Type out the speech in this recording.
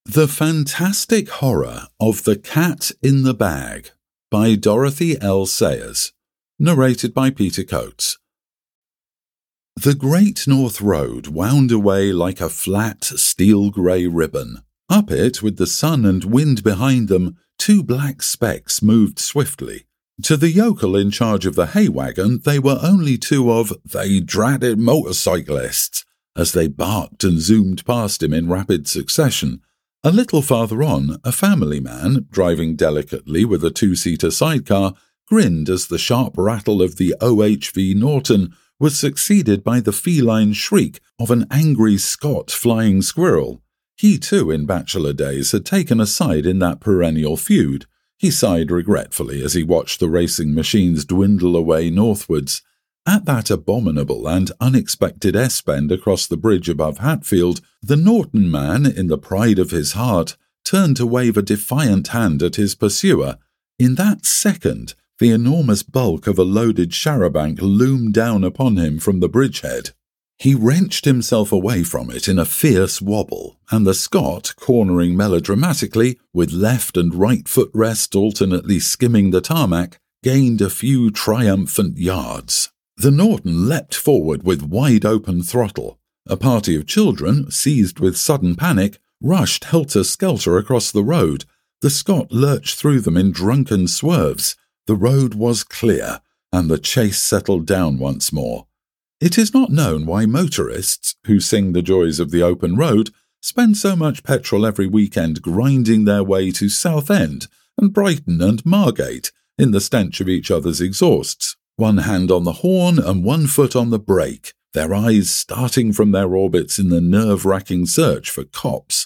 The Fantastic Horror of the Cat in the Bag by Dorothy L. Sayers. Narrated by Peter Coates. The Great North Road wound away like a flat, steel-grey ribbon. Up it, with the sun and wind behind them, two black specks moved swiftly. To the yokel in charge of the hay wagon, they were only two of "they dratted motorcyclists," as they barked and zoomed past him in rapid succession. A little farther on, a family man, driving delicately with a two-seater sidecar, grinned as the sharp rattle of the OHV Norton was succeeded by the feline shriek of an angry Scot flying squirrel. He, too, in bachelor days, had taken a side in that perennial feud. He sighed regretfully as he watched the racing machines dwindle away northwards. At that abominable and unexpected S-bend across the bridge above Hatfield, the Norton man, in the pride of his heart, turned to wave a defiant hand at his pursuer. In that second, the enormous bulk of a loaded charabanc loomed down upon him from the bridgehead. He wrenched himself away from it in a fierce wobble, and the Scot, cornering melodramatically, with left and right footrest alternately skimming the tarmac, gained a few triumphant yards. The Norton leapt forward with wide-open throttle. A party of children, seized with sudden panic, rushed helter-skelter across the road. The Scot lurched through them in drunken swerves. The road was clear, and the chase settled down once more. It is not known why motorists, who sing the joys of the open road, spend so much petrol every weekend grinding their way to Southend and Brighton and Margate in the stench of each other's exhausts. One hand on the horn and one foot on the brake, their eyes starting from their orbits in the nerve-wracking search for cops.